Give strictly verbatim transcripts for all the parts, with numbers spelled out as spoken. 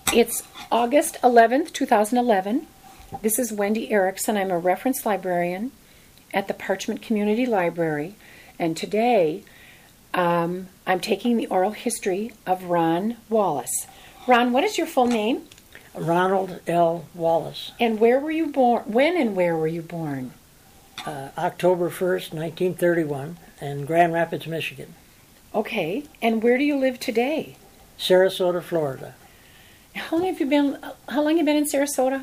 It's August eleventh, two thousand eleven. This is Wendy Erickson. I'm a reference librarian at the Parchment Community Library. And today, um, I'm taking the oral history of Ron Wallace. Ron, what is your full name? Ronald L. Wallace. And where were you born? When and where were you born? Uh, October first, nineteen thirty-one, in Grand Rapids, Michigan. Okay. And where do you live today? Sarasota, Florida. How long have you been? How long have you been in Sarasota?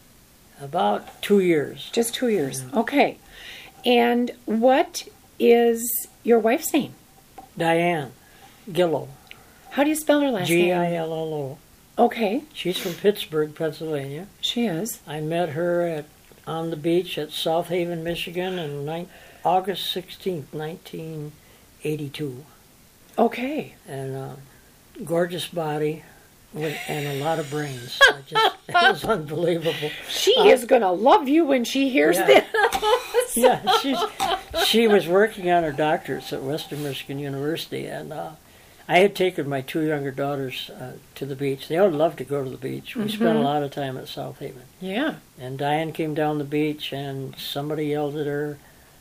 About two years. Just two years. Mm-hmm. Okay. And what is your wife's name? Diane Gillow. How do you spell her last name? G I L L O. Okay. She's from Pittsburgh, Pennsylvania. She is. I met her at on the beach at South Haven, Michigan on ni- August sixteenth, nineteen eighty-two. Okay. And uh, gorgeous body with, and a lot of brains. I just, it was unbelievable. She uh, is going to love you when she hears yeah. this. Yeah, she's, she was working on her doctorates at Western Michigan University, and uh, I had taken my two younger daughters uh, to the beach. They all loved to go to the beach. We mm-hmm. spent a lot of time at South Haven. Yeah. And Diane came down the beach, and somebody yelled at her.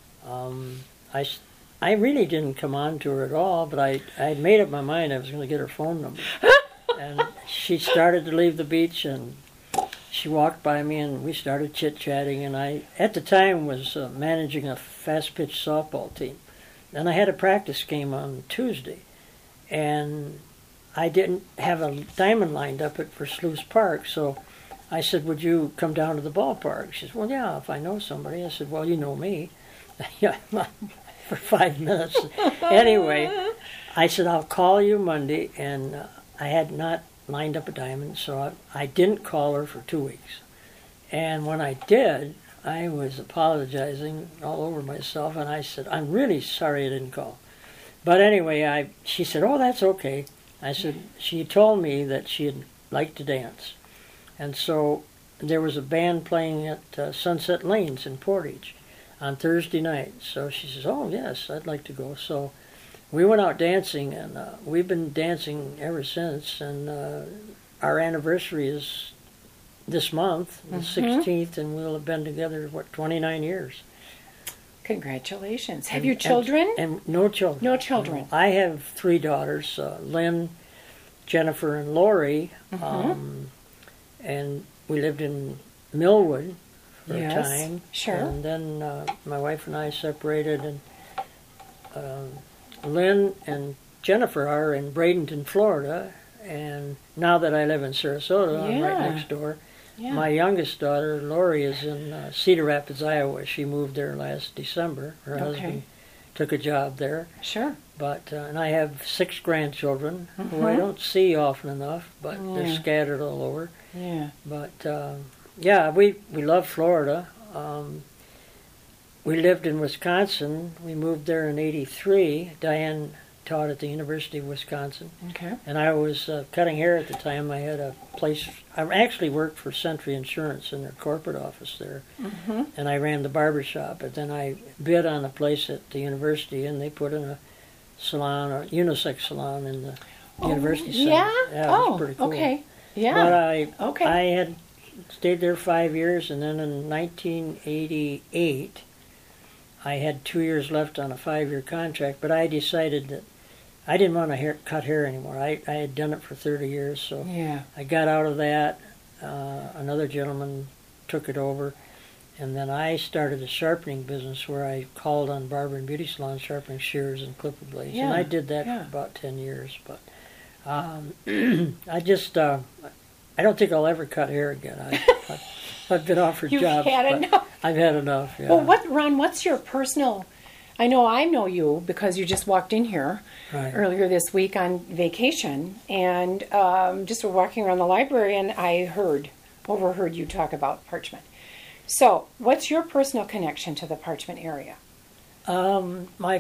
Um, I, I really didn't come on to her at all, but I I had made up my mind I was going to get her phone number. And she started to leave the beach, and she walked by me, and we started chit-chatting. And I, at the time, was uh, managing a fast-pitch softball team. And I had a practice game on Tuesday. And I didn't have a diamond lined up at for Sluice Park, so I said, would you come down to the ballpark? She said, well, yeah, if I know somebody. I said, well, you know me. Yeah, for five minutes. Anyway, I said, I'll call you Monday, and uh, I had not lined up a diamond, so I, I didn't call her for two weeks. And when I did, I was apologizing all over myself, and I said, I'm really sorry I didn't call. But anyway, I she said, oh, that's okay. I said, she told me that she'd like to dance. And so there was a band playing at uh, Sunset Lanes in Portage on Thursday night. So she says, oh, yes, I'd like to go. So we went out dancing, and uh, we've been dancing ever since. And uh, our anniversary is this month, the mm-hmm. sixteenth, and we'll have been together, what, twenty-nine years. Congratulations. Have and, you children? And, and no children. No children. No. I have three daughters, uh, Lynn, Jennifer, and Lori. Mm-hmm. Um, and we lived in Millwood for yes, a time. Sure. And then uh, my wife and I separated, and uh, Lynn and Jennifer are in Bradenton, Florida. And now that I live in Sarasota, yeah. I'm right next door. Yeah. My youngest daughter, Lori, is in uh, Cedar Rapids, Iowa. She moved there last December. Her okay. husband took a job there. Sure. But uh, and I have six grandchildren mm-hmm. who I don't see often enough, but yeah. they're scattered all over. Yeah. But uh, yeah, we we love Florida. Um, we lived in Wisconsin. We moved there in eighty-three. Diane taught at the University of Wisconsin. Okay. And I was uh, cutting hair at the time. I had a place. I actually worked for Century Insurance in their corporate office there, mm-hmm. and I ran the barber shop. But then I bid on a place at the university, and they put in a salon, or unisex salon, in the oh, university center. Yeah. Yeah, oh, it was pretty cool. Okay. Yeah. But I, okay. I had stayed there five years, and then in nineteen eighty-eight, I had two years left on a five-year contract. But I decided that I didn't want to hair, cut hair anymore. I, I had done it for thirty years, so yeah. I got out of that. Uh, another gentleman took it over, and then I started a sharpening business where I called on barber and beauty salons, sharpening shears and clipper blades, yeah. and I did that yeah. for about ten years. But um, I just, uh, I don't think I'll ever cut hair again. I, I, I've been offered You've jobs. Had enough. I've had enough. Yeah. Well, what, Ron? What's your personal? I know I know you because you just walked in here right. earlier this week on vacation, and um, just were walking around the library, and I heard, overheard you talk about Parchment. So, what's your personal connection to the Parchment area? Um, my,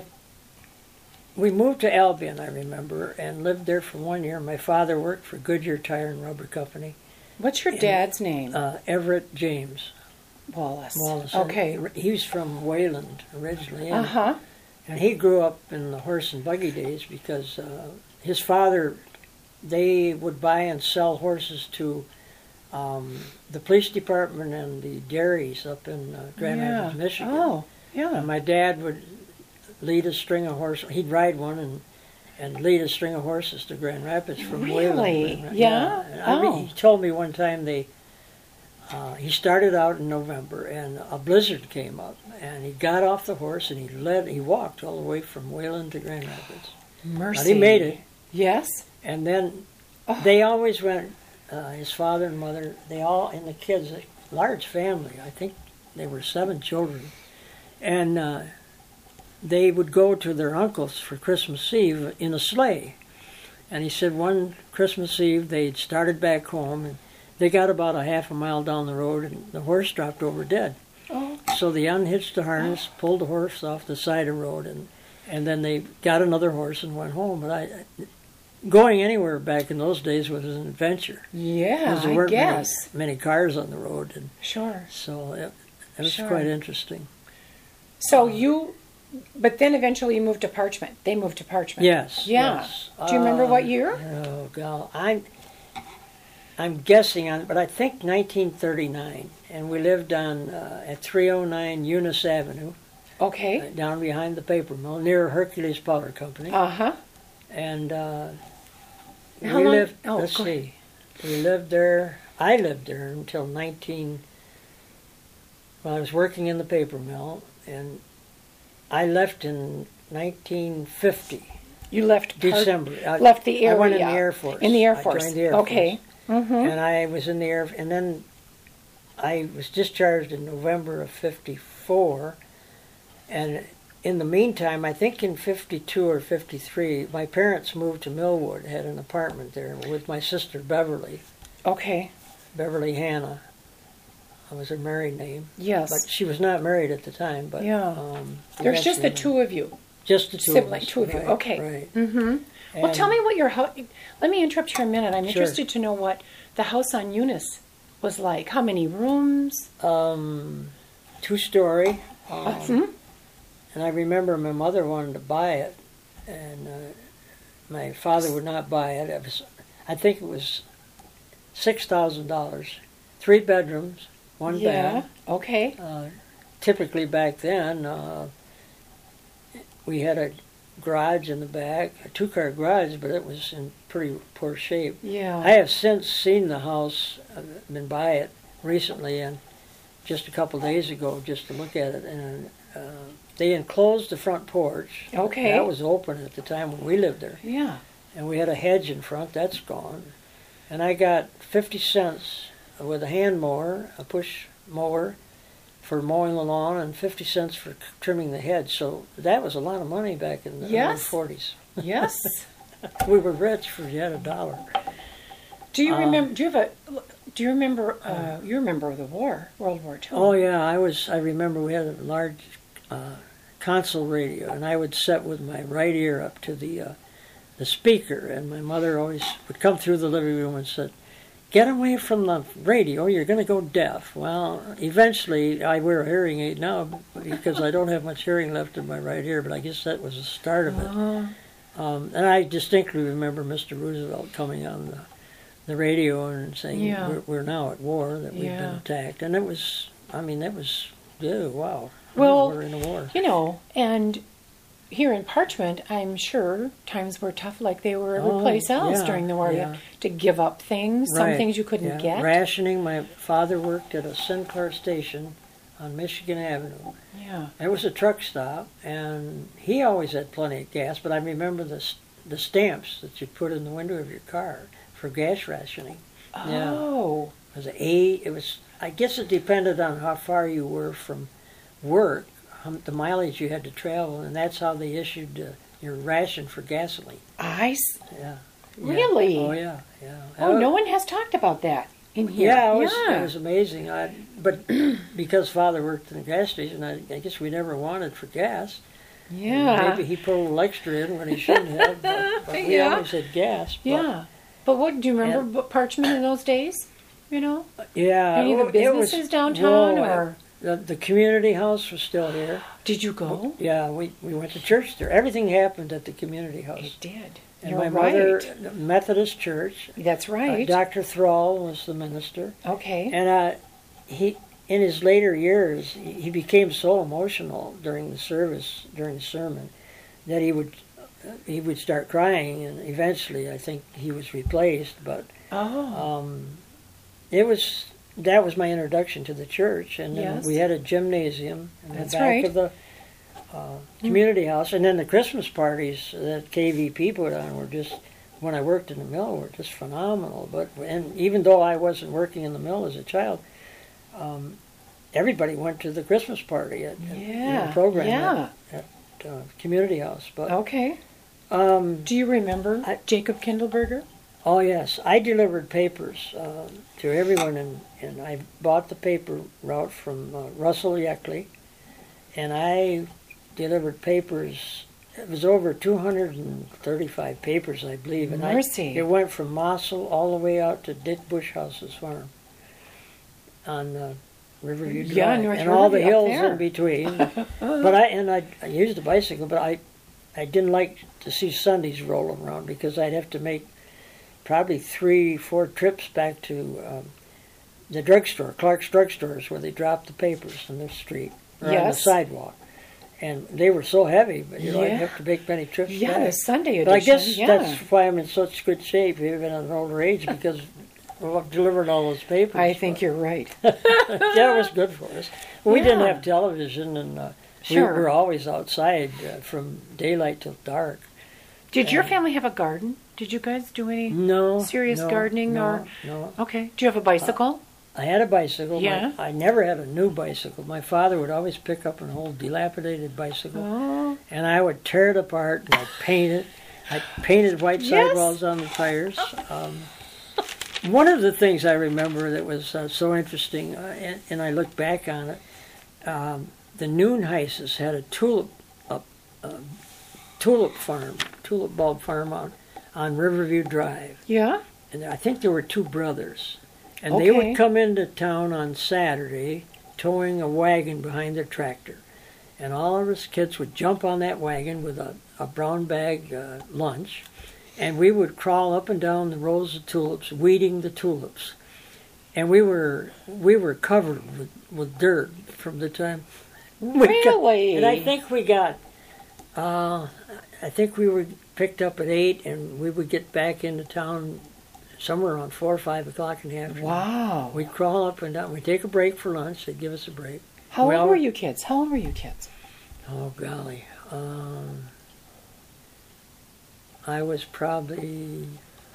we moved to Albion, I remember, and lived there for one year. My father worked for Goodyear Tire and Rubber Company. What's your and, dad's name? Uh, Everett James. Wallace. Wallace. Okay. He was from Wayland originally. Uh huh. And he grew up in the horse and buggy days because uh, his father they would buy and sell horses to um, the police department and the dairies up in uh, Grand Yeah. Rapids, Michigan. Oh, yeah. And my dad would lead a string of horses. He'd ride one and and lead a string of horses to Grand Rapids from Really? Wayland. Grand- Yeah? And I mean, Oh. he told me one time they uh, he started out in November and a blizzard came up and he got off the horse and he led he walked all the way from Wayland to Grand Rapids. Mercy. But he made it. Yes. And then Oh. they always went. Uh, his father and mother, they all and the kids, a large family. I think they were seven children, and uh, they would go to their uncle's for Christmas Eve in a sleigh. And he said one Christmas Eve they would started back home, and they got about a half a mile down the road, and the horse dropped over dead. Oh. So they unhitched the harness, pulled the horse off the side of the road, and and then they got another horse and went home. But I. Going anywhere back in those days was an adventure. Yeah, Because there I weren't many, guess. many cars on the road, and Sure. so it, it was Sure. quite interesting. So you, but then eventually you moved to Parchment. They moved to Parchment. Yes. Yeah. Yes. Do you remember what Uh, year? Oh God, I'm I'm guessing on, but I think nineteen thirty-nine, and we lived on uh, at three oh nine Eunice Avenue, Okay. uh, down behind the paper mill, near Hercules Powder Company, Uh huh. and uh, How we long- lived. oh, let's go ahead. see, we lived there. I lived there until nineteen. Well, I was working in the paper mill, and I left in nineteen fifty. You left Par- December. I, left the area. I went in the Air Force. In the Air I Force. joined the Air Okay. Force. Mm-hmm. And I was in the Air and then I was discharged in November of fifty-four. And in the meantime, I think in fifty-two or fifty-three, my parents moved to Millwood, had an apartment there with my sister Beverly, Okay. Beverly Hannah. That was her married name. Yes. But she was not married at the time. But Yeah. um, There's just the eventually- two of you. Just the two Sibling, of us. two of you. Right, Okay. Right. Mm-hmm. Well, And- tell me what your house. Let me interrupt you a minute. I'm Sure. interested to know what the house on Eunice was like. How many rooms? Um, two story. Um, Hmm? And I remember my mother wanted to buy it, and uh, my father would not buy it. It was, I think it was six thousand dollars. Three bedrooms, one Yeah. bath. Okay. Uh, typically back then, uh, we had a garage in the back, a two-car garage, but it was in pretty poor shape. Yeah. I have since seen the house, I've been by it recently, and just a couple days ago, just to look at it, and uh, they enclosed the front porch. Okay. That was open at the time when we lived there, Yeah. and we had a hedge in front. That's gone, and I got fifty cents with a hand mower, a push mower, for mowing the lawn, and fifty cents for trimming the hedge. So that was a lot of money back in the Yes. early forties. Yes. We were rich for yet a dollar. Do you Uh, remember? Do you have a? Do you remember? Uh, you remember the war, World War Two? Oh yeah, I was. I remember we had a large uh, console radio, and I would sit with my right ear up to the uh, the speaker, and my mother always would come through the living room and said, "Get away from the radio, you're going to go deaf." Well, eventually I wear a hearing aid now because I don't have much hearing left in my right ear, but I guess that was the start of it. Uh, Um, and I distinctly remember Mister Roosevelt coming on the, the radio and saying, Yeah. we're, we're now at war, that we've Yeah. been attacked. And it was, I mean, it was, yeah, wow. Well, we're in a war. you know, and here in Parchment, I'm sure times were tough, like they were every Oh, place else yeah, during the war. You yeah. had to give up things, some Right, things you couldn't yeah. get. Rationing, my father worked at a Sinclair station on Michigan Avenue. Yeah. It was a truck stop, and he always had plenty of gas, but I remember the, s- the stamps that you put in the window of your car for gas rationing. Yeah. Oh. It was a, it was, I guess it depended on how far you were from work, how, the mileage you had to travel, and that's how they issued uh, your ration for gasoline. I. s- Yeah. Really? Yeah. Oh, yeah, yeah. Oh, no one has talked about that in here. Yeah, it was, Yeah. it was amazing. I, but because Father worked in a gas station, I, I guess we never wanted for gas. Yeah. Maybe he put a little extra in when he shouldn't have, but, but we Yeah. always had gas. But, Yeah. But what do you remember b- Parchment in those days? You know, Yeah. any of the well, it was- businesses downtown, whoa, or The, the community house was still here. did you go? Yeah, we, we went to church there. Everything happened at the community house. It did. And You're my mother, right. Methodist Church. That's Uh, right. Doctor Thrall was the minister. Okay. And uh, he, in his later years, he became so emotional during the service, during the sermon, that he would he would start crying, and eventually, I think he was replaced. But Oh. um, it was that was my introduction to the church, and then Yes. we had a gymnasium in That's the back right. of the uh, community house, and then the Christmas parties that K V P put on were just. When I worked in the mill, were just phenomenal. But and even though I wasn't working in the mill as a child, um, everybody went to the Christmas party at, at Yeah. the program Yeah. at, at uh, community house. But Okay. um, Do you remember I- Jacob Kindleberger? oh yes, I delivered papers uh, to everyone, and, and I bought the paper route from uh, Russell Yeckley, and I delivered papers. It was over two hundred thirty-five papers, I believe. And Mercy. I, it went from Mossel all the way out to Dick Bushhouse's farm on uh, Riverview Drive. Yeah, North and all the Riverview up hills there. in between. But I and I, I used a bicycle, but I, I didn't like to see Sundays rolling around because I'd have to make probably three, four trips back to um, the drugstore, Clark's Drugstore, is where they dropped the papers in the street or on the Yes. sidewalk. And they were so heavy, but you know, I'd Yeah. have to make many trips Yeah, back. the Sunday edition. But I guess yeah. that's why I'm in such good shape, even at an older age, because of delivering all those papers. I think you're right. That was good for us. We didn't Yeah. have television, and uh, Sure. we were always outside uh, from daylight till dark. Did your Um, family have a garden? Did you guys do any? No. Serious no, gardening no, or- No. Okay. Do you have a bicycle? I had a bicycle. Yeah. My, I never had a new bicycle. My father would always pick up an old dilapidated bicycle, Oh. and I would tear it apart and I'd paint it. I painted white Yes. sidewalls on the tires. Um, one of the things I remember that was uh, so interesting, uh, and, and I look back on it, um, the Noonheises had a tulip, a, a tulip farm, tulip bulb farm on, on Riverview Drive, Yeah. and I think there were two brothers. And they Okay. would come into town on Saturday towing a wagon behind their tractor. And all of us kids would jump on that wagon with a, a brown bag uh, lunch. And we would crawl up and down the rows of tulips, weeding the tulips. And we were we were covered with, with dirt from the time we got- Really? and I think we got, uh, I think we were picked up at eight, and we would get back into town somewhere around four or five o'clock in the afternoon. Wow. We'd crawl up and down. We'd take a break for lunch. They'd give us a break. How Well- old were you kids? How old were you kids? Oh, golly. Um, I was probably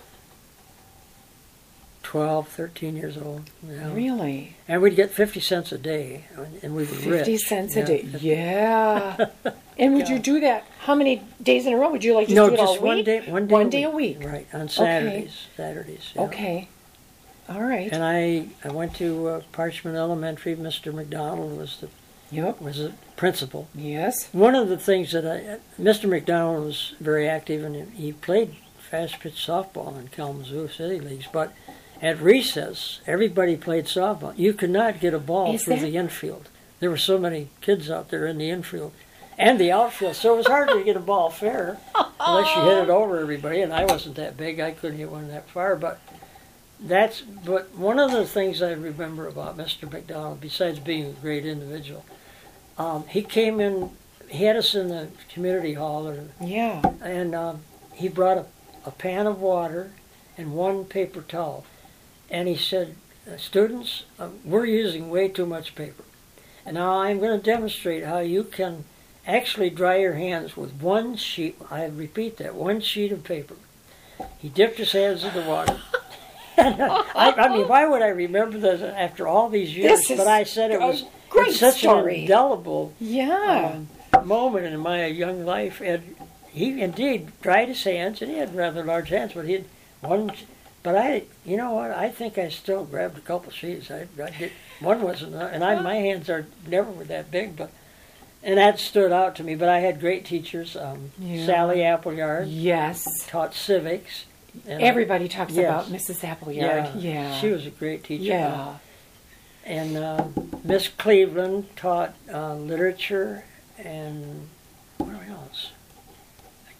twelve, thirteen years old. Yeah. Really? And we'd get fifty cents a day, and we were rich. Fifty cents Yeah. a day. Yeah. And would you do that? How many days in a row? Would you like just No, do it all just one week? day. One day. One a day a week. week. Right on Saturdays. Saturdays. Yeah. Okay. All right. And I, I went to uh, Parchment Elementary. Mister McDonald was the Yep. was the principal. Yes. One of the things that I, Mister McDonald was very active, and he played fast pitch softball in Kalamazoo City Leagues. But at recess, everybody played softball. You could not get a ball Is through that- the infield. There were so many kids out there in the infield and the outfield, so it was hard to get a ball fair unless you hit it over everybody. And I wasn't that big; I couldn't hit one that far. But that's but one of the things I remember about Mister McDonald, besides being a great individual. Um, he came in, he had us in the community hall, or, Yeah. and um, he brought a, a pan of water and one paper towel. And he said, uh, students, uh, we're using way too much paper. And now I'm going to demonstrate how you can actually dry your hands with one sheet, I repeat that, one sheet of paper. He dipped his hands in the water. I, I mean, why would I remember this after all these years? This is But I said it a was great it's such story. an indelible Yeah. um, moment in my young life. And he indeed dried his hands, and he had rather large hands, but he had one. But I, you know what? I think I still grabbed a couple sheets. I, I did, one wasn't, and I, my hands are never were that big, but and that stood out to me. But I had great teachers. Um, Yeah. Sally Appleyard Yes. taught civics. And Everybody talks yes. about Missus Appleyard. Yeah, Yeah. she was a great teacher. Yeah. And uh, Miss Cleveland taught uh, literature and what else? I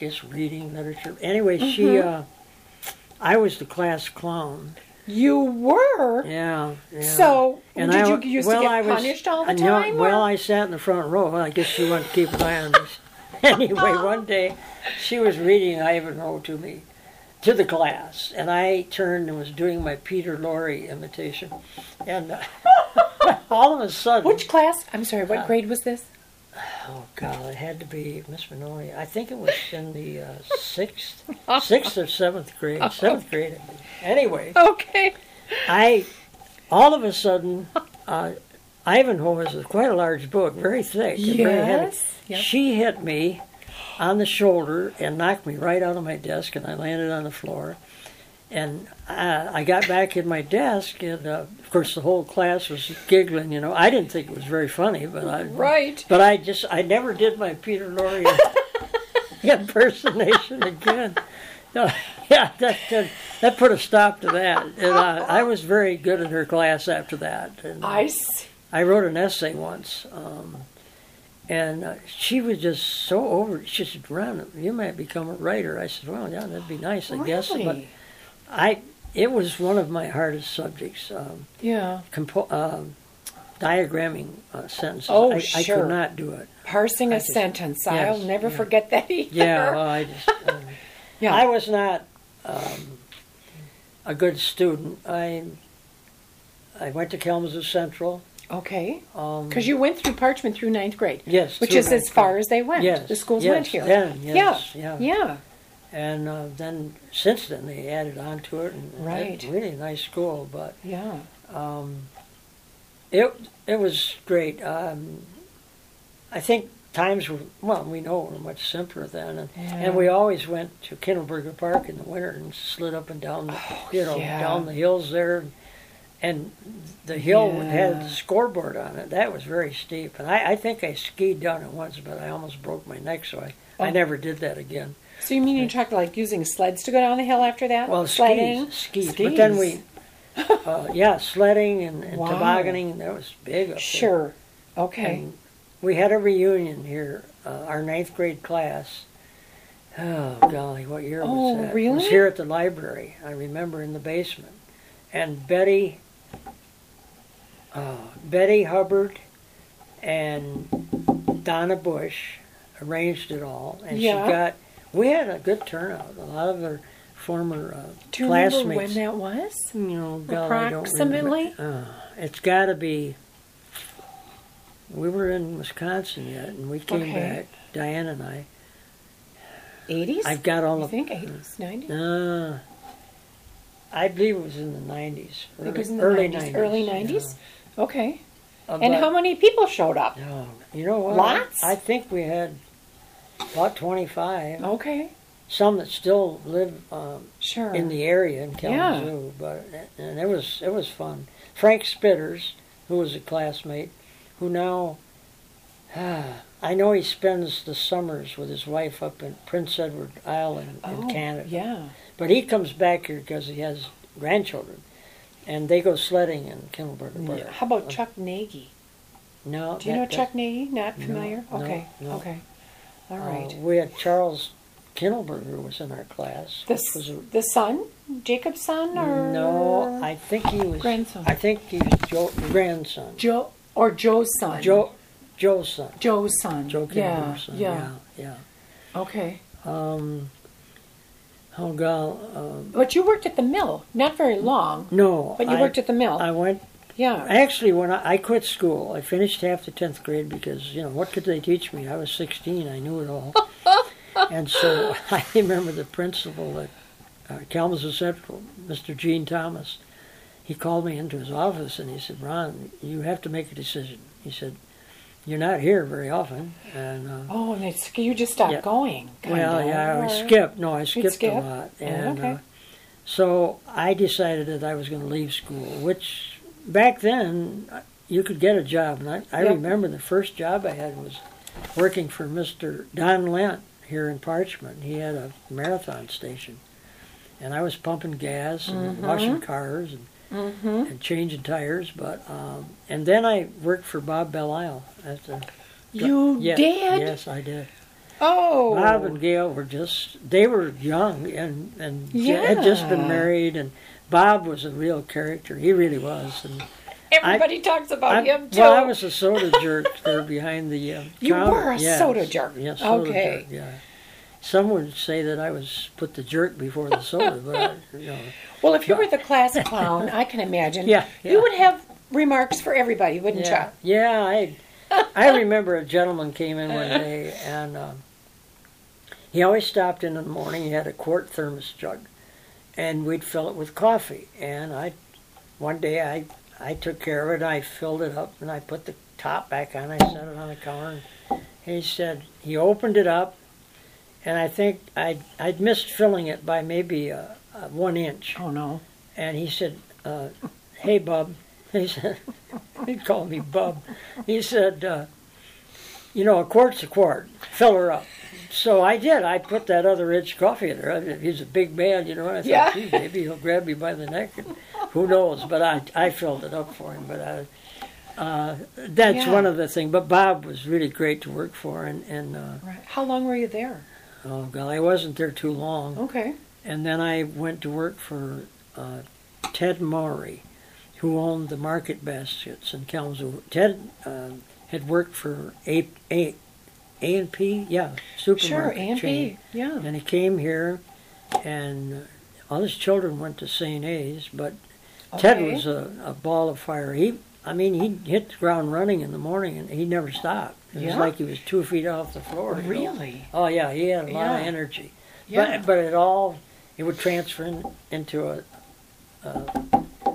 guess reading, literature. Anyway, she, uh, I was the class clown. You were? Yeah, yeah. So, And did I- you used well, to I get was- punished all the I know- time? Well, or- I sat in the front row. Well, I guess she wanted to keep an eye on me. Anyway, one day she was reading Ivanhoe to me, to the class, and I turned and was doing my Peter Lorre imitation. And uh, all of a sudden... Which class? I'm sorry, what Uh, grade was this? Oh, God, it had to be Miss Manoli. I think it was in the uh, sixth, sixth or seventh grade. Seventh grade. Anyway, Okay. I, all of a sudden, uh, Ivanhoe is a, quite a large book, very thick. and very heavy. Yes. Yep. She hit me on the shoulder and knocked me right out of my desk, and I landed on the floor. And uh, I got back in my desk, and uh, of course the whole class was giggling. You know, I didn't think it was very funny, but I Right. But I just I never did my Peter Lorre impersonation again. No, yeah, that, that that put a stop to that. And uh, I was very good in her class after that. And, uh, I see. I wrote an essay once, um, and uh, she was just so over it. She said, "Ron, you might become a writer." I said, "Well, yeah, that'd be nice, I guess." But Really? I, it was one of my hardest subjects. Um, Yeah. compo- um diagramming uh, sentences. Oh, I, I sure. could not do it. Parsing I a just- sentence. yes, I'll never yeah. forget that either. Yeah, well, I just. Um, Yeah. I was not um, a good student. I I went to Kalamazoo Central. Okay. Um, Because you went through Parchment through ninth grade. yes, Which through is as ninth far grade. as they went. Yes, The schools yes, went here. Then, yes, yeah. yeah. Yeah. And uh, then since then they added on to it, and Right. it's really a nice school. But Yeah. um, it it was great. Um, I think times were well, we know were much simpler then, and, Yeah. and we always went to Kindleberger Park in the winter and slid up and down, the, you know, Oh, yeah. down the hills there, and the hill had Yeah. a scoreboard on it. That was very steep, and I, I think I skied down it once, but I almost broke my neck, so I, I Oh. never did that again. So you mean you talked like using sleds to go down the hill after that? Well, sledding, skis, skis, but then we, uh, yeah, sledding and, and Wow. tobogganing. That was big up there. Sure. Okay. And we had a reunion here, uh, our ninth grade class. Oh golly, what year Oh, was that? It really? was here at the library. I remember in the basement, and Betty, uh, Betty Hubbard, and Donna Bush arranged it all, and Yeah. she got. We had a good turnout. A lot of her former uh, Do you classmates. remember when that was? You know, golly, I don't Approximately? remember. Uh, it's got to be. We were in Wisconsin yet, and we came Okay. back. Diane and I. eighties? I've got all I of. think eighties, nineties? Uh, I believe it was in the nineties. I think it was in the early nineties. Early nineties? Okay. Yeah. Uh, And but- how many people showed up? Oh, you know what? Lots? I think we had about twenty-five. Okay. Some that still live um, Sure. in the area in Kalamazoo, but and it was it was fun. Frank Spitters, who was a classmate, who now I know he spends the summers with his wife up in Prince Edward Island in Oh, Canada. yeah. But he comes back here because he has grandchildren, and they go sledding in Kindleberger Park. How about Chuck Nagy? No, Do you that- know that- Chuck Nagy? Not No, familiar? no, Okay. no. Okay. All uh, right. we had Charles Kindleberger was in our class. The, which was a- the son? Jacob's son? Or no, I think he was Grandson. I think he was Joe grandson. Joe or Joe's son? Joe Joe's son. Joe's son. Joe yeah, Kindleberger's son. yeah. Yeah. Okay. yeah. Um, oh God. Um, But you worked at the mill, not very long, no. but you I, worked at the mill. I went. yeah. Actually, when I, I quit school, I finished half the tenth grade because you know what could they teach me? I was sixteen. I knew it all. And so I remember the principal at uh, Kalamazoo Central, Mister Gene Thomas. He called me into his office and he said, "Ron, you have to make a decision." He said, "You're not here very often." And uh, Oh, and it's, you just stopped Yeah. going. well, kinda, yeah, I or- skipped. No, I skipped skip? a lot. Oh, And okay. uh, so I decided that I was going to leave school, which back then uh, you could get a job. And I, I Yep. remember the first job I had was working for Mister Don Lent here in Parchment. He had a marathon station. And I was pumping gas and Mhm. washing cars and, Mhm. and changing tires. But um, and then I worked for Bob Belle Isle. At the, You yeah, did? Yes, I did. Oh. Bob and Gail were just, they were young and, and Yeah. had just been married. And Bob was a real character. He really was. And Everybody talks about I, him, too. well, I was a soda jerk there behind the uh, You counter. were a Yes. soda jerk. Yes, soda Okay. jerk, yeah. Some would say that I was put the jerk before the soda, but I, you know. Well, if you were the class clown, I can imagine, Yeah, yeah. you would have remarks for everybody, wouldn't Yeah, yeah. I, I remember a gentleman came in one day, and um, he always stopped in in the morning. He had a quart thermos jug, and we'd fill it with coffee. And I, one day, I I took care of it. I filled it up, and I put the top back on. I set it on the counter. And he said he opened it up, and I think I'd I'd missed filling it by maybe uh, uh, one inch. you? Oh, no. And he said, uh, "Hey, Bub," he said, he called me Bub. He said, uh, "You know, a quart's a quart. Fill her up." So I did. I put that other inch coffee in there. He's a big man, you know. And I thought, Yeah. gee, maybe he'll grab me by the neck. And who knows? But I, I filled it up for him. But I, uh, that's Yeah. one of the things. But Bob was really great to work for. And, and uh, Right. How long were you there? oh, God, I wasn't there too long. Okay. And then I went to work for uh, Ted Maury, who owned the Market Baskets in Kalamazoo. Ted uh, had worked for A A A and P, yeah, supermarket Sure, A and chain. P, yeah. And he came here, and all his children went to Saint A's, but Ted Okay. was a, a ball of fire. He, I mean, he hit the ground running in the morning, and he never stopped. It was Yeah? like he was two feet off the floor. you know. Really? Oh yeah, he had a lot of Yeah. energy. Yeah. But but it all it would transfer in, into a. Uh,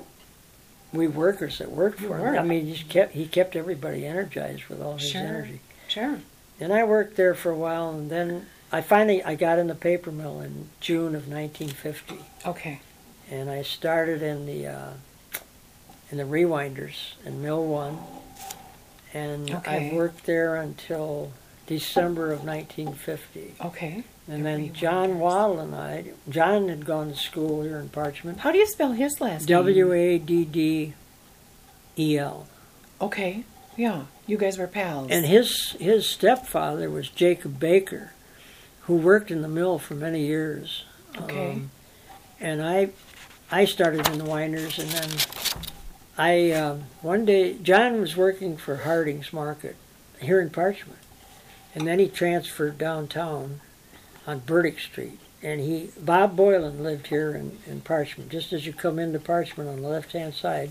we workers that worked You for him. worked. I mean, he just kept he kept everybody energized with all his Sure. energy. Sure. And I worked there for a while, and then I finally I got in the paper mill in June of nineteen fifty, Okay. and I started in the uh, in the rewinders in Mill One, and Okay. I worked there until December of nineteen fifty. Okay. And The then John Waddle and I, John had gone to school here in Parchment. How do you spell his last W name? A D D E L. Okay. Yeah. You guys were pals. And his his stepfather was Jacob Baker, who worked in the mill for many years. Okay. Um, and I I started in the winders, and then I um, one day John was working for Harding's Market here in Parchment, and then he transferred downtown on Burdick Street. And he Bob Boylan lived here in, in Parchment. Just as you come into Parchment on the left hand side.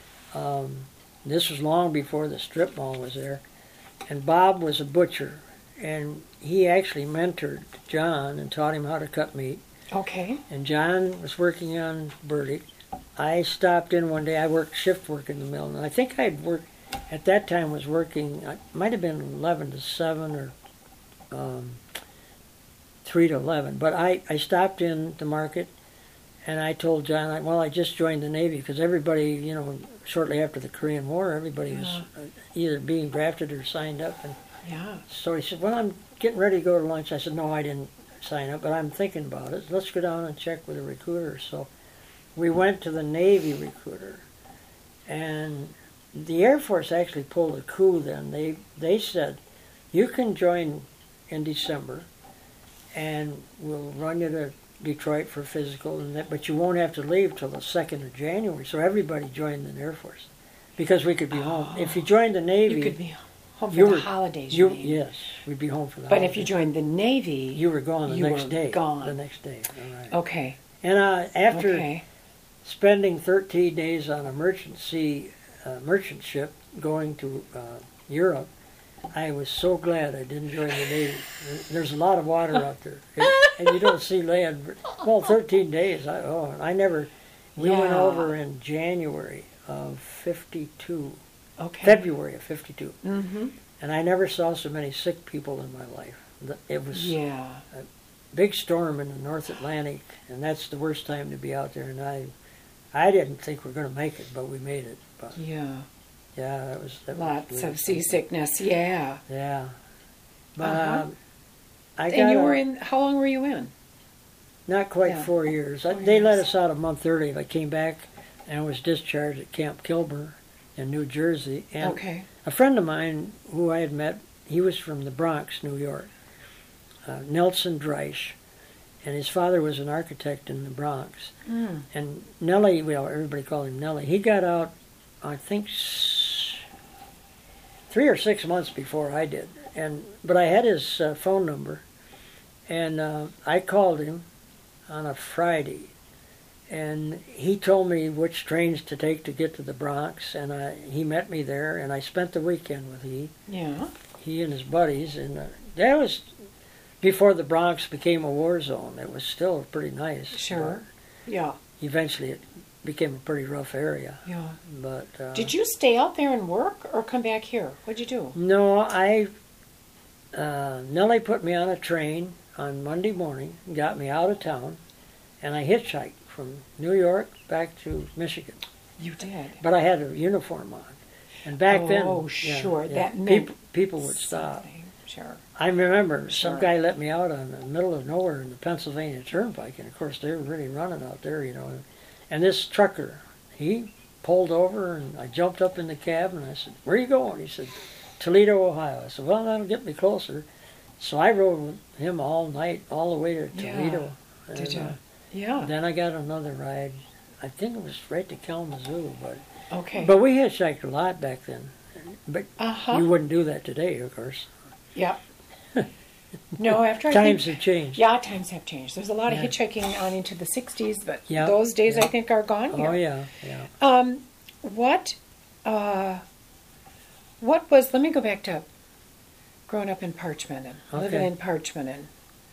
Um, this was long before the strip mall was there. And Bob was a butcher, and he actually mentored John and taught him how to cut meat. Okay. And John was working on Burdick. I stopped in one day. I worked shift work in the mill, and I think I'd worked at that time was working. It might have been eleven to seven or um, three to eleven. But I, I stopped in the market, and I told John, I- well, I just joined the Navy because everybody, you know, shortly after the Korean War, everybody was Yeah. uh, either being drafted or signed up. And Yeah. so he said, well, I'm getting ready to go to lunch. I said, no, I didn't sign up, but I'm thinking about it. Let's go down and check with a recruiter. So we went to the Navy recruiter, and the Air Force actually pulled a coup then. They they said, you can join in December, and we'll run you to Detroit for physical, and that, but you won't have to leave till the second of January. So everybody joined the Air Force because we could be home. If you joined the Navy, You could be home for you the were- holidays. you, You mean. yes, we'd be home for the But holidays. if you joined the Navy, You were gone the you next were day. gone. The next day. All right. okay. And uh, after Okay. spending thirteen days on a merchant sea, uh, merchant ship going to uh, Europe, I was so glad I didn't join the Navy. There's a lot of water out there, and, and you don't see land. Well, thirteen days. I, oh, I never. We went Yeah. over in January of fifty-two, Okay. February of fifty-two, Mm-hmm. and I never saw so many sick people in my life. The- It was Yeah. big storm in the North Atlantic, and that's the worst time to be out there. And I, I didn't think we were going to make it, but we made it. But Yeah. yeah, that was that Lots was of really seasickness. Yeah. something. Yeah, but Uh-huh. um, I got And you a- were in. How long were you in? not quite Yeah. four years. I, Four they let years. us out a month early. I came back and was discharged at Camp Kilburn in New Jersey. And Okay. a friend of mine who I had met, he was from the Bronx, New York, uh, Nelson Dreisch, and his father was an architect in the Bronx. Mm. And Nellie, well, everybody called him Nellie. He got out, I think, s- three or six months before I did. And but I had his uh, phone number, and uh, I called him on a Friday, and he told me which trains to take to get to the Bronx, and I, he met me there, and I spent the weekend with he, Yeah. he and his buddies, and uh, that was before the Bronx became a war zone. It was still pretty nice. Sure. Yeah. Eventually, it became a pretty rough area. Yeah. But uh, Did you stay out there and work or come back here? What'd you do? No, I. Uh, Nellie put me on a train on Monday morning, got me out of town, and I hitchhiked from New York back to Michigan. You did. But I had a uniform on, and back oh, then, Oh, yeah, sure. yeah, That meant people people would stop. something. Sure. I remember some Sure. guy let me out on the middle of nowhere in the Pennsylvania Turnpike, and of course they were really running out there, you know. And this trucker, he pulled over, and I jumped up in the cab, and I said, "Where are you going?" He said, "Toledo, Ohio." I said, "Well, that'll get me closer." So I rode with him all night, all the way to Yeah. Toledo. Did And, you? uh, Yeah. Then I got another ride. I think it was right to Kalamazoo, but Okay. but we hitchhiked a lot back then. But uh-huh. you wouldn't do that today, of course. Yeah. No, after I Times think, have changed. yeah, times have changed. There's a lot Yeah. of hitchhiking on into the sixties, but Yeah, those days yeah. I think are gone here. Oh yeah, yeah. Um, what, uh, what was? Let me go back to growing up in Parchment and living Okay. in Parchment and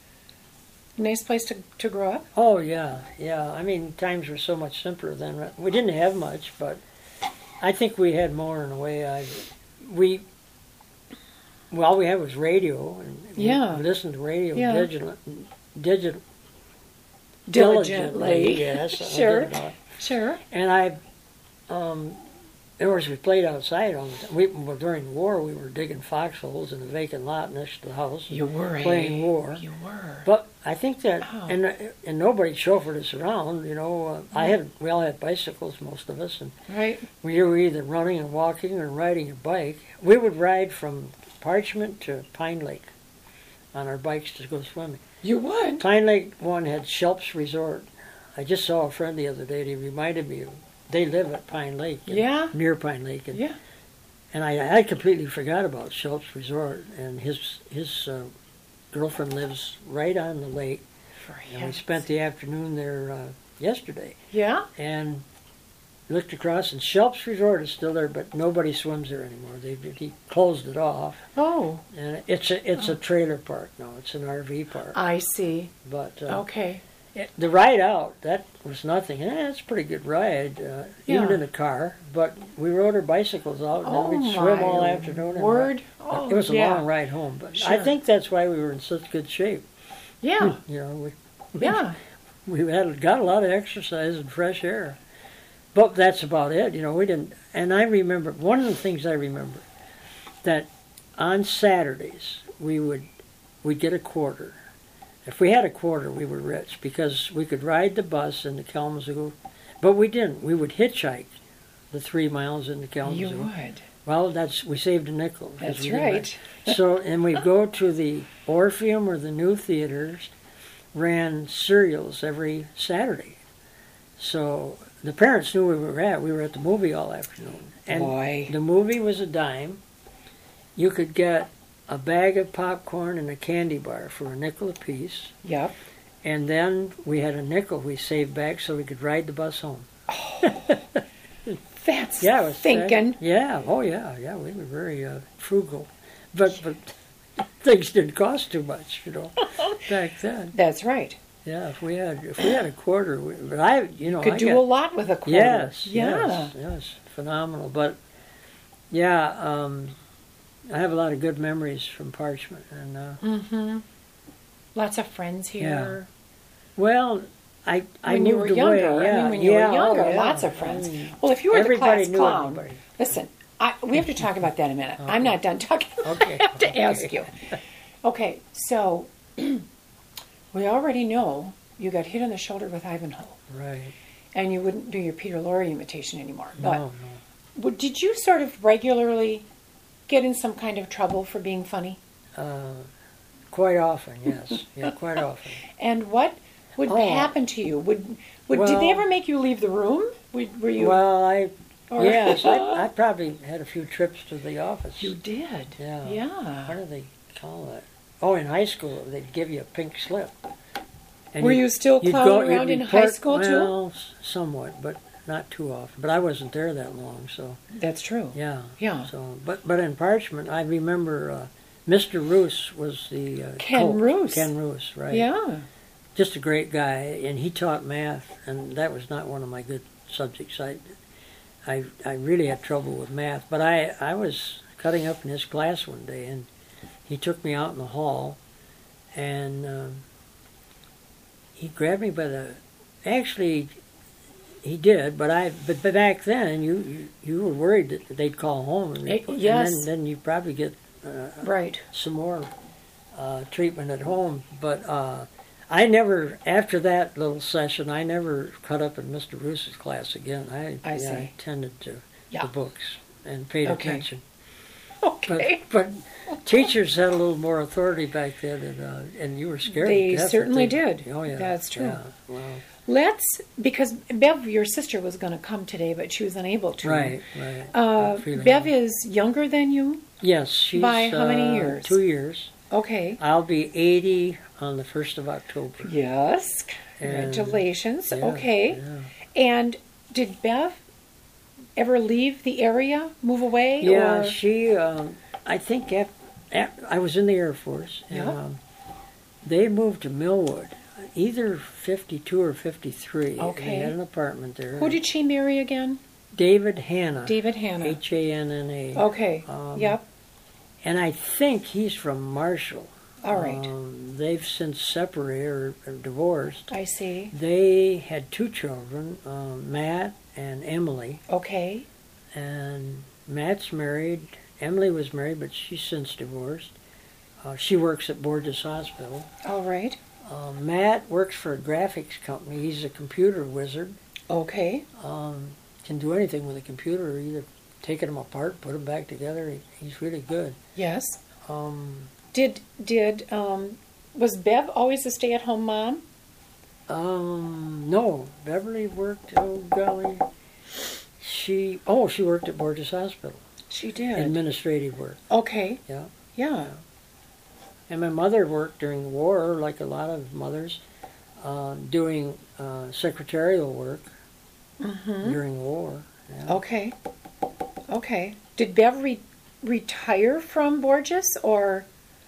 nice place to to grow up. Oh yeah, yeah. I mean, times were so much simpler then. We didn't have much, but I think we had more in a way. I we well, all we had was radio, and we Yeah. listened to radio Yeah. digital, digital, Diligently. Yes, I Sure. did it all. Sure. And I, um, of course, we played outside all the time. We, well, during the war, we were digging foxholes in a vacant lot next to the house. You were playing eh? war. You were. But I think that, Oh. and and nobody chauffeured us around. You know, uh, I had we all had bicycles, most of us, and Right. we were either running and walking or riding a bike. We would ride from Parchment to Pine Lake on our bikes to go swimming. You would. Pine Lake one had Shelps Resort. I just saw a friend the other day. And he reminded me of. They live at Pine Lake. and- Yeah. Near Pine Lake. And, Yeah. and I, I completely forgot about Shelps Resort. And his his uh, girlfriend lives right on the lake. For And we heaven's spent the afternoon there uh, yesterday. Yeah. And looked across, and Shelps Resort is still there, but nobody swims there anymore. They he closed it off. Oh, And it's a it's a trailer park now. It's an R V park. I see. But uh, Okay. it, the ride out, that was nothing. And it's a pretty good ride, uh, even Yeah. in a car. But we rode our bicycles out, and Oh, then we'd swim my all afternoon. and word. ride. Oh, it was a yeah. long ride home, but I Sure. think that's why we were in such good shape. Yeah. You know, we Yeah. we had got a lot of exercise and fresh air. But that's about it. You know, we didn't. And I remember one of the things I remember that on Saturdays we would we'd get a quarter. If we had a quarter, we were rich because we could ride the bus into Kalamazoo, but we didn't. We would hitchhike the three miles into Kalamazoo. You would. Well, that's we saved a nickel. 'cause That's we didn't right. ride. So, and we'd go to the Orpheum or the New Theaters, ran serials every Saturday. So the parents knew we were at. We were at the movie all afternoon. And Boy. the movie was a dime. You could get a bag of popcorn and a candy bar for a nickel apiece. Yep. And then we had a nickel we saved back so we could ride the bus home. That's Yeah, it was thinking. Yeah, oh yeah, yeah. We were very uh, frugal, but but things didn't cost too much, you know, back then. That's right. Yeah, if we had if we had a quarter, we, but I, you know, Could I do got, a lot with a quarter. Yes, Yeah. yes, yes, phenomenal. But yeah, um, I have a lot of good memories from Parchment, and uh, Mm-hmm. Lots of friends here. well, I I When moved you were away. younger, Yeah, I mean, when you yeah, were younger, oh, yeah. lots of friends. I mean, Well, if you were the everybody class knew clown, everybody. listen, I, we have to talk about that in a minute. I'm Okay. not done talking. Okay, I have to okay. ask you. Okay, so we already know you got hit on the shoulder with Ivanhoe, Right. and you wouldn't do your Peter Lorre imitation anymore. No, But no. w- did you sort of regularly get in some kind of trouble for being funny? Uh, quite often, yes. Yeah, quite often. And what would Oh. happen to you? Would would did Well- they ever make you leave the room? Would, were you? Well, I, or- yes, I, I probably had a few trips to the office. You did. Yeah. Yeah. What do they call that? Oh, in high school, they'd give you a pink slip. And Were you still you'd clowning you'd around in high report- school, too? Well, s- somewhat, but not too often. But I wasn't there that long, so That's true. yeah. Yeah. So, but but in Parchment, I remember uh, Mister Roos was the uh, Ken coach. Roos. Ken Roos, right? Yeah. Just a great guy, and he taught math, and that was not one of my good subjects. I, I, I really had trouble with math, but I, I was cutting up in his class one day, and he took me out in the hall, and um, he grabbed me by the. Actually, he did, but I. But, but back then, you, you you were worried that they'd call home, and, Eh, put, yes. and then then you probably get uh, Right. some more uh, treatment at home. But uh, I never, after that little session, I never cut up in Mister Roos's class again. I, I yeah, see. I tended to Yeah. the books and paid Okay. attention. Okay. But, but teachers had a little more authority back then, and uh, and you were scared. They to death certainly that they- did. Oh yeah, That's true. Yeah, well, Let's, because Bev, your sister, was going to come today, but she was unable to. right, right. Uh, I'm feeling Bev it. is younger than you? Yes, she's by how many uh, years? Two years. Okay. I'll be eighty on the first of October. Yes. And- Congratulations. Yeah, Okay. yeah. And did Bev ever leave the area, move away? Yeah, Or? she. Um, I think af af I was in the Air Force, and Yeah. um, they moved to Millwood, either fifty-two or fifty-three. Okay. They had an apartment there. Who did she marry again? David Hanna. David Hanna. H A N N A. Okay. Um, Yep. And I think he's from Marshall. All right. Um, they've since separated or, or divorced. I see. They had two children, um, Matt and Emily. Okay. And Matt's married. Emily was married, but she's since divorced. Uh, she works at Borges Hospital. All right. Uh, Matt works for a graphics company. He's a computer wizard. Okay. Um, can do anything with a computer, either taking them apart, put them back together. He, he's really good. Yes. Um, Did did um was Bev always a stay-at-home mom? um, no, Beverly worked. Oh golly, she. Oh, she worked at Borges Hospital. She did. Administrative work. Okay. Yeah. Yeah. And my mother worked during the war, like a lot of mothers, uh, doing uh, secretarial work Mm-hmm. during the war. Yeah. Okay. Okay. Did Bev re- retire from Borges, or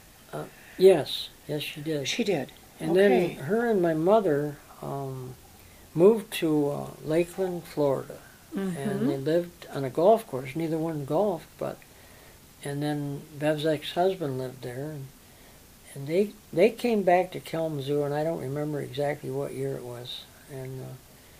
Yes, yes, she did. she did? And okay. then her and my mother um, moved to uh, Lakeland, Florida, Mm-hmm. and they lived on a golf course. Neither one golfed, but and then Bev's ex-husband lived there, and, and they they came back to Kalamazoo, and I don't remember exactly what year it was, and. Uh,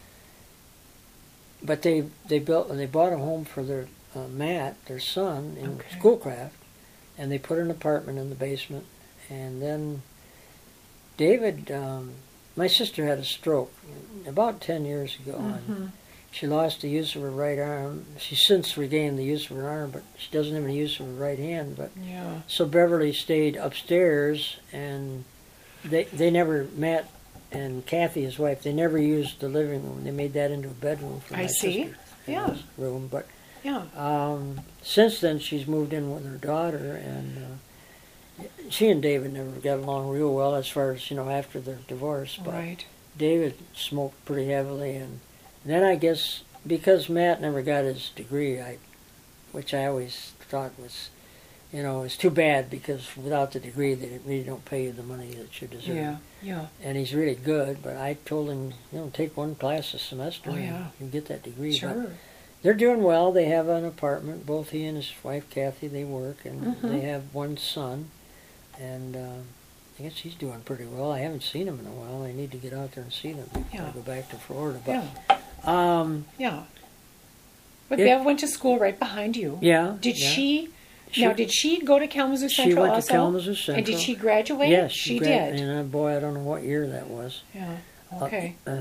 But they they built and they bought a home for their uh, Matt, their son, in Okay. Schoolcraft, and they put an apartment in the basement. And then David, um, my sister had a stroke about ten years ago, and Mhm. she lost the use of her right arm. She's since regained the use of her arm, but she doesn't have any use of her right hand. But Yeah. so Beverly stayed upstairs, and they they never met. And Kathy, his wife, they never used the living room. They made that into a bedroom for I my see. sister's Yeah. room. But Yeah. um, since then, she's moved in with her daughter, and uh, she and David never got along real well as far as, you know, after their divorce. But Right. David smoked pretty heavily, and then I guess because Matt never got his degree, I, which I always thought was, you know, it's too bad because without the degree, they really don't pay you the money that you deserve. Yeah. Yeah. And he's really good, but I told him, you know, take one class a semester Oh, and yeah. you get that degree. But Sure. they're doing well. They have an apartment. Both he and his wife, Kathy, they work, and Mhm. they have one son. And uh, I guess he's doing pretty well. I haven't seen him in a while. I need to get out there and see them before Yeah. I go back to Florida. But, Yeah. um, Yeah. But It- Bev went to school right behind you. yeah. Did yeah. she, She- now, did she go to Kalamazoo She Central went also? to Kalamazoo Central. And did she graduate? Yes, she gra- did. And uh, boy, I don't know what year that was. Yeah. Uh, Okay. Uh,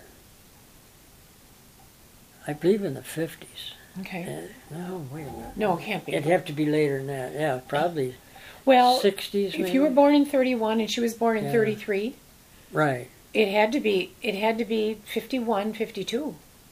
I believe in the fifties. Okay. Uh, no, wait a minute. No, it can't be. It'd have to be later than that. Yeah, probably. Well, sixties. if maybe? you were born in thirty-one and she was born in Yeah. thirty-three, Right. it had to be it had to be fifty-one, fifty-two.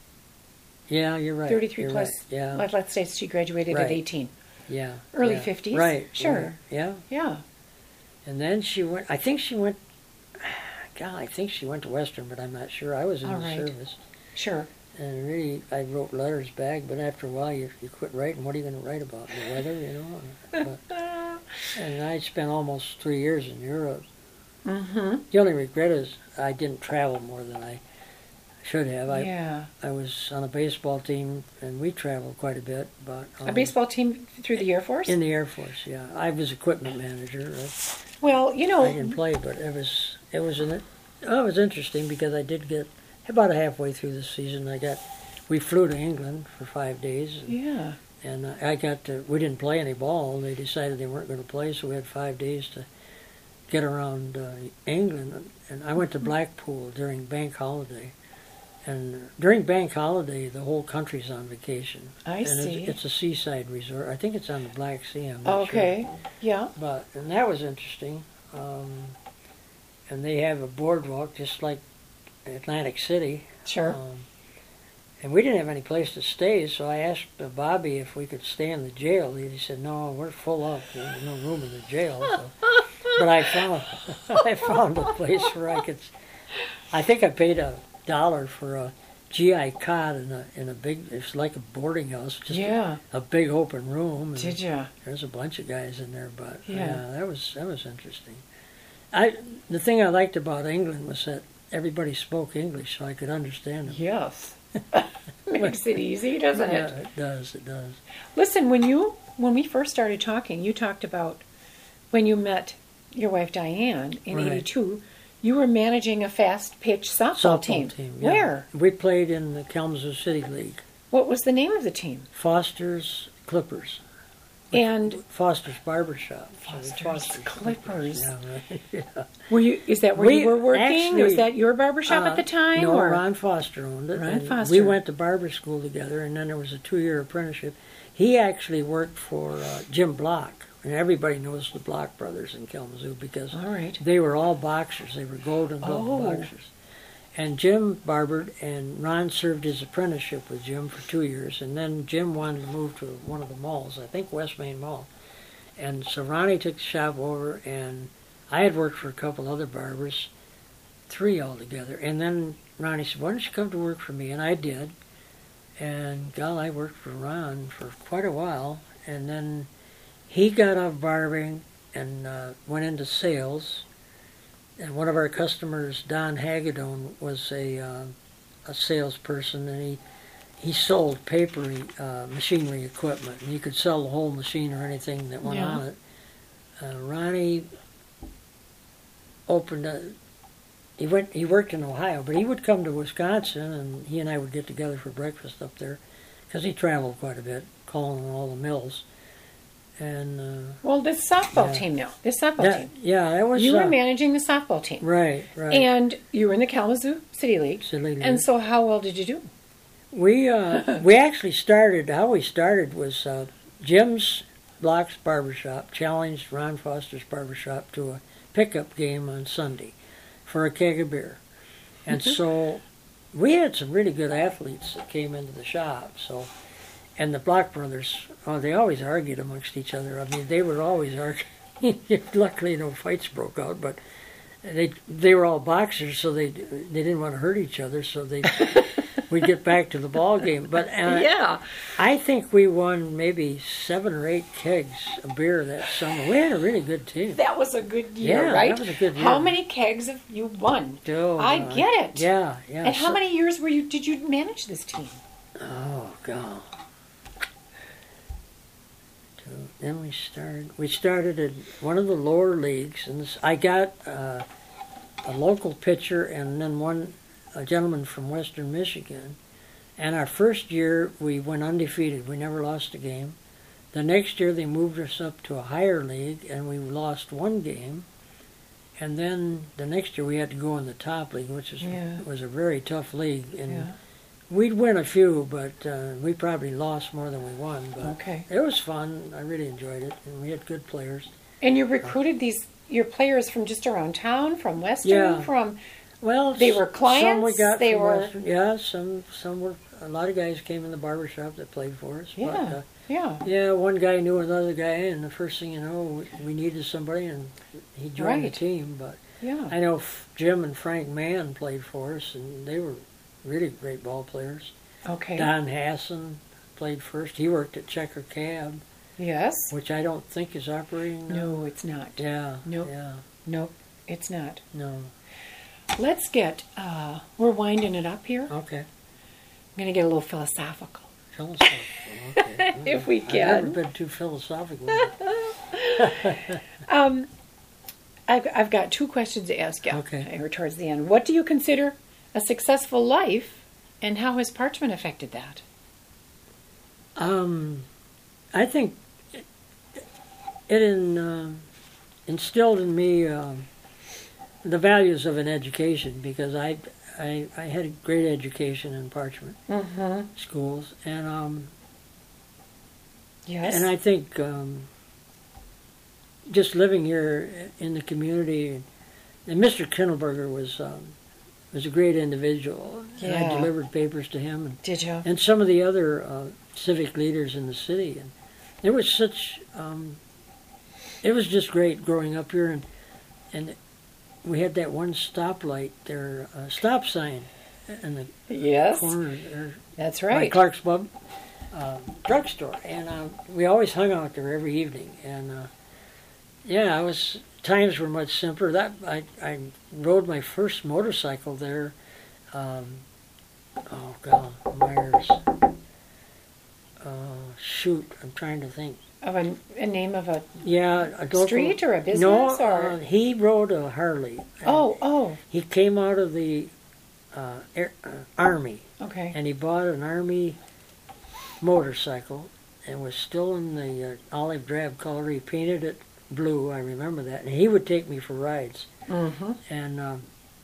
Yeah, you're right. thirty-three you're plus. Right. Yeah. Let, let's say she graduated Right. at eighteen. Yeah. Early yeah. fifties. Right. Sure. right, Yeah. Yeah. And then she went. I think she went. God, I think she went to Western, but I'm not sure. I was in All the right. service, Sure. and really, I wrote letters back. But after a while, you you quit writing. What are you going to write about? The weather, you know. But, and I spent almost three years in Europe. Mm-hmm. The only regret is I didn't travel more than I should have. I Yeah. I was on a baseball team, and we traveled quite a bit. But um, A baseball team through the Air Force? in the Air Force, yeah. I was equipment manager. I, Well, you know, I didn't play, but it was it was an oh, it was interesting because I did get about halfway through the season. I got we flew to England for five days, and, yeah. and I got to. We didn't play any ball. They decided they weren't going to play, so we had five days to get around uh, England. And I went to Blackpool during bank holiday. And during bank holiday, the whole country's on vacation. I and see. It's, it's a seaside resort. I think it's on the Black Sea. I'm not Okay. sure. Yeah. But and that was interesting. Um, and they have a boardwalk just like Atlantic City. Sure. Um, and we didn't have any place to stay, so I asked uh, Bobby if we could stay in the jail. He said, "No, we're full up. There's no room in the jail." So. But I found I found a place where I could. I think I paid a dollar for a G I cot in a in a big. It's like a boarding house, just Yeah. a, a big open room. And Did you? there's a bunch of guys in there, but Yeah. yeah, that was that was interesting. I the thing I liked about England was that everybody spoke English, so I could understand them. Yes. Makes it easy, doesn't Yeah, it? it does. It does. Listen, when you when we first started talking, you talked about when you met your wife Diane in Right. eighty-two, you were managing a fast pitch softball, Softball team. yeah. Where? We played in the Kalamazoo City League. What was the name of the team? Foster's Clippers. And Foster's Barbershop. So Foster's Clippers. Yeah, right. yeah. were you? Is that where We you were working? actually, was that your barbershop Uh, at the time? No, or? Ron Foster owned it. Ron and Foster. We went to barber school together, and then there was a two-year apprenticeship. He actually worked for uh, Jim Block, and everybody knows the Block brothers in Kalamazoo because All right. they were all boxers. They were golden glove Oh. boxers. And Jim barbered, and Ron served his apprenticeship with Jim for two years, and then Jim wanted to move to one of the malls, I think West Main Mall. And so Ronnie took the shop over, and I had worked for a couple other barbers, three altogether. And then Ronnie said, "Why don't you come to work for me?" And I did. And God, I worked for Ron for quite a while. And then he got off barbering and uh, went into sales. And one of our customers, Don Hagedorn, was a uh, a salesperson, and he he sold paper uh, machinery equipment, and you could sell the whole machine or anything that went Yeah. on it. Uh, Ronnie opened a. He went. He worked in Ohio, but he would come to Wisconsin, and he and I would get together for breakfast up there, because he traveled quite a bit, calling on all the mills. And uh, Well, this softball Yeah. team now. This softball that, team. yeah, that was You were uh, managing the softball team. right, right. And you were in the Kalamazoo City League. Silly And League. so how well did you do? We uh, we actually started. How we started was uh, Jim's Block's Barbershop challenged Ron Foster's Barbershop to a pickup game on Sunday for a keg of beer, and so we had some really good athletes that came into the shop. So, and the Block brothers, oh, they always argued amongst each other. I mean, they were always arguing. Luckily, no fights broke out, but they they were all boxers, so they they didn't want to hurt each other. So they. We'd get back to the ball game, but uh, yeah. I think we won maybe seven or eight kegs of beer that summer. We had a really good team. That was a good year, Yeah, right? that was a good year. How many kegs have you won? Oh, I uh, get it. Yeah, yeah. And how so- many years were you? Did you manage this team? Oh God. So then we started. We started at one of the lower leagues, and this, I got uh, a local pitcher, and then one a gentleman from Western Michigan. And our first year, we went undefeated. We never lost a game. The next year, they moved us up to a higher league, and we lost one game. And then the next year, we had to go in the top league, which was Yeah. was a very tough league. And Yeah. we'd win a few, but uh, we probably lost more than we won. But Okay. it was fun. I really enjoyed it, and we had good players. And you recruited these your players from just around town, from Western, Yeah. from Well, They were s- clients? Some we got They from were- Western. Yeah, some some were. A lot of guys came in the barber shop that played for us. yeah, But, uh, yeah, yeah, one guy knew another guy, and the first thing you know, we, we needed somebody, and he joined Right. the team. But yeah. I know F- Jim and Frank Mann played for us, and they were really great ball players. Okay. Don Hassan played first. He worked at Checker Cab, Yes. which I don't think is operating now. No, it's not. Yeah. Nope. Yeah. Nope, it's not. No. Let's get. Uh, we're winding it up here. Okay. I'm going to get a little philosophical. Philosophical. Okay. If we I've never can. been too philosophical. Um, I've, I've got two questions to ask you. Okay. Here towards the end. What do you consider a successful life, and how has Parchment affected that? Um, I think it, it in, uh, instilled in me um the values of an education, because I, I I had a great education in Parchment Mm-hmm. schools, and um, Yes. and I think um, just living here in the community, and Mister Kindleberger was um, was a great individual. And I Yeah. delivered papers to him, and Did you? and some of the other uh, civic leaders in the city, and there was such um, it was just great growing up here, and and we had that one stoplight there, uh, stop sign in the Yes. corner there That's by right. Clark's Pub uh, drugstore, and uh, we always hung out there every evening, and uh, yeah, I was times were much simpler. That I I rode my first motorcycle there. Um, oh God, Myers. Uh, shoot, I'm trying to think. Of a, a name of a. Yeah, a local, Street or a business, No, or- uh, he rode a Harley. and Oh, oh. He came out of the uh, air, uh, army, Okay. and he bought an army motorcycle, and was still in the uh, olive drab color. He painted it blue. I remember that, and he would take me for rides. Mm-hmm. And um,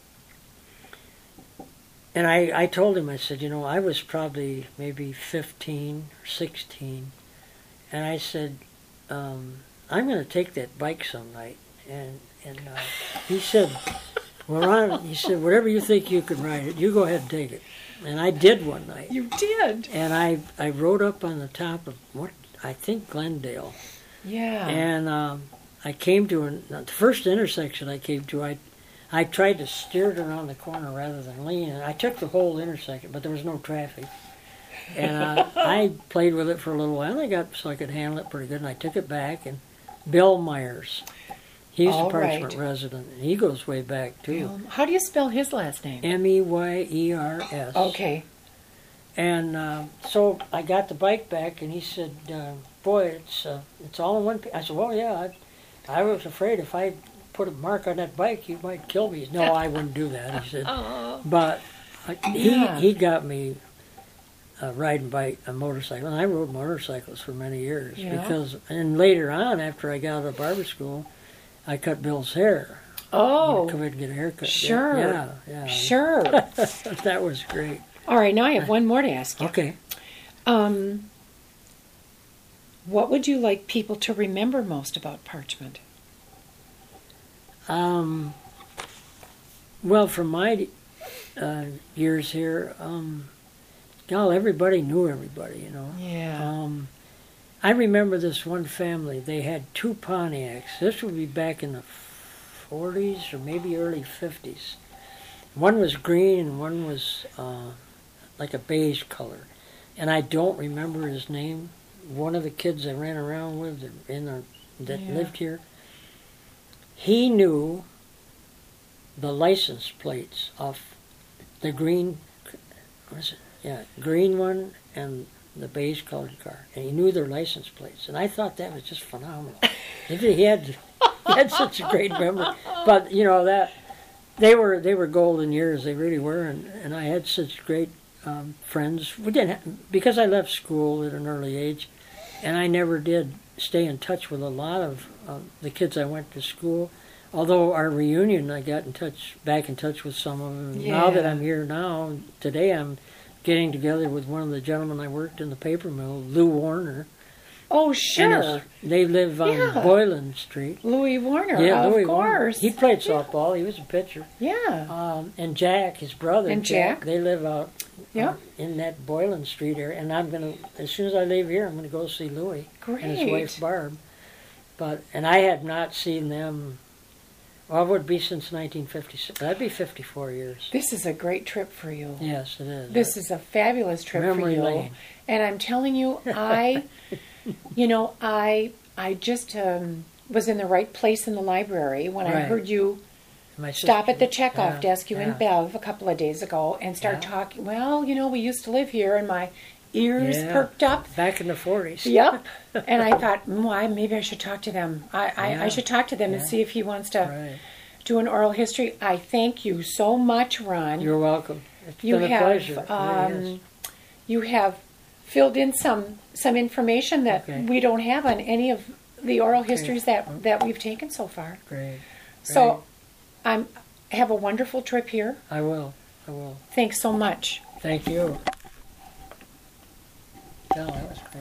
and I, I told him, I said, you know, I was probably maybe fifteen or sixteen, and I said, um, I'm going to take that bike some night. And and uh, he said, well, Ron, he said, whatever you think you can ride it, you go ahead and take it. And I did one night. You did. And I, I rode up on the top of, what I think Glendale. Yeah. And um, I came to, an, the first intersection I came to, I I tried to steer it around the corner rather than lean, and I took the whole intersection, but there was no traffic. And uh, I played with it for a little while, and I got so I could handle it pretty good, and I took it back, and Bill Myers, he's All a Parchment right. resident, and he goes way back, too. Um, how do you spell his last name? M E Y E R S. Okay. And uh, so I got the bike back, and he said, uh, boy, it's uh, it's all in one piece. I said, well, yeah, I, I was afraid if I put a mark on that bike, you might kill me. No, I wouldn't do that, he said. Oh. But uh, he Yeah. he got me uh, riding bike, a motorcycle, and I rode motorcycles for many years. Yeah. Because, and later on, after I got out of barber school, I cut Bill's hair. Oh. He'd come in and get a haircut. Sure. Yeah, yeah. Sure. That was great. All right, now I have one more to ask you. Okay. Um, what would you like people to remember most about Parchment? Um, well, from my uh, years here, um, God, everybody knew everybody, you know. Yeah. Um, I remember this one family. They had two Pontiacs. This would be back in the forties or maybe early fifties. One was green and one was uh, like a beige color. And I don't remember his name. One of the kids I ran around with in the, that Yeah. lived here, he knew the license plates of the green, what is it? Yeah, green one and the beige colored car, and he knew their license plates, and I thought that was just phenomenal. He had he had such a great memory, but you know that they were they were golden years, they really were, and, and I had such great um, friends. We didn't have, because I left school at an early age, and I never did stay in touch with a lot of uh, the kids I went to school. Although our reunion, I got in touch back in touch with some of them. Yeah. Now that I'm here now, today I'm getting together with one of the gentlemen I worked in the paper mill, Lou Warner, Oh, And sure. his, they live on Yeah. Boylan Street. Louis Warner, Yeah, of Louis Warner. course. He played softball. He was a pitcher. Yeah. Um, and Jack, his brother, And Jack. they live out Yeah. uh, in that Boylan Street area. And I'm gonna, as soon as I leave here, I'm gonna go see Louis Great. and his wife Barb. But and I had not seen them. Well, it would be since nineteen fifty-six. That'd be fifty-four years. This is a great trip for you. Yes, it is. This is a fabulous trip Memory for you. lane. And I'm telling you, I, you know, I, I just um, was in the right place in the library when I Right. heard you My stop sister- at the checkoff yeah, desk, you yeah. and Bev, a couple of days ago, and start Yeah. talking. Well, you know, we used to live here, and my ears Yeah. perked up. Back in the forties. Yep. And I thought, mm, why? Maybe I should talk to them. I, I, Yeah. I should talk to them and Yeah. see if he wants to Right. do an oral history. I thank you so much, Ron. You're welcome. It's you been a have pleasure. It really is. um, you have filled in some some information that Okay. we don't have on any of the oral Okay. histories that, that we've taken so far. Great. So I'm have a wonderful trip here. I will. I will. Thanks so much. Thank you. Yeah, that was great.